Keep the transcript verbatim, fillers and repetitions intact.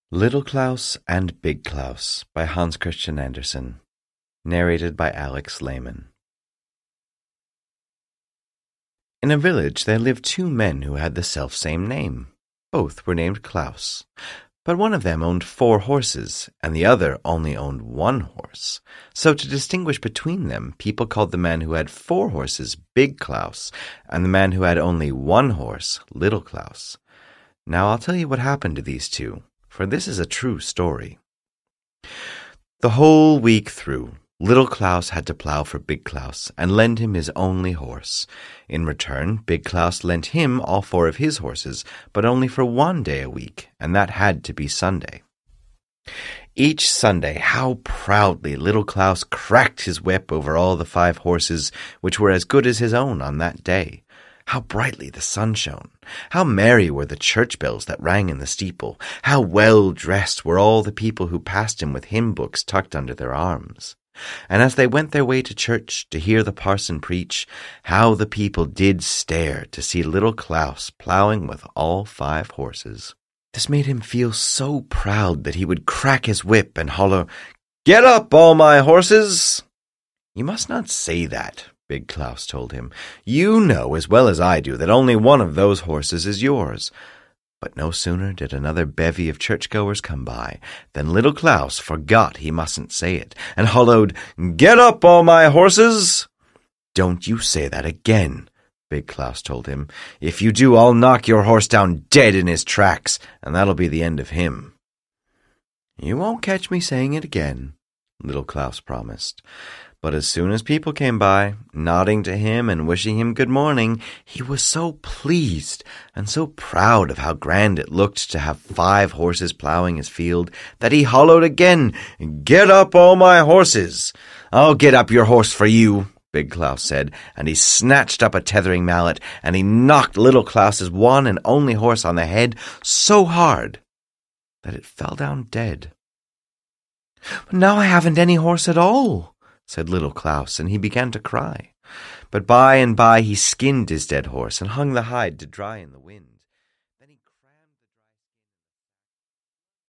Little Klaus and Big Klaus by Hans Christian Andersen. Narrated by Alex Lehman. In a village there lived two men who had the self-same name. Both were named Klaus, but one of them owned four horses, and the other only owned one horse. So to distinguish between them, people called the man who had four horses Big Klaus, and the man who had only one horse Little Klaus. Now I'll tell you what happened to these two, for this is a true story. The whole week through, Little Klaus had to plow for Big Klaus and lend him his only horse. In return, Big Klaus lent him all four of his horses, but only for one day a week, and that had to be Sunday. Each Sunday, how proudly Little Klaus cracked his whip over all the five horses, which were as good as his own on that day. How brightly the sun shone! How merry were the church bells that rang in the steeple! How well dressed were all the people who passed him with hymn books tucked under their arms! And as they went their way to church to hear the parson preach, how the people did stare to see Little Klaus plowing with all five horses. This made him feel so proud that he would crack his whip and holler, "Get up, all my horses!" "You must not say that," Big Klaus told him. "You know as well as I do that only one of those horses is yours." But no sooner did another bevy of churchgoers come by than Little Klaus forgot he mustn't say it, and hollowed, "Get up, all my horses!" "Don't you say that again," Big Klaus told him. "If you do, I'll knock your horse down dead in his tracks, and that'll be the end of him." "You won't catch me saying it again," Little Klaus promised. But as soon as people came by, nodding to him and wishing him good morning, he was so pleased and so proud of how grand it looked to have five horses plowing his field that he hollowed again, "Get up, all my horses!" "I'll get up your horse for you," Big Klaus said, and he snatched up a tethering mallet, and he knocked Little Klaus's one and only horse on the head so hard that it fell down dead. "But now I haven't any horse at all," said Little Klaus, and he began to cry. But by and by he skinned his dead horse and hung the hide to dry in the wind.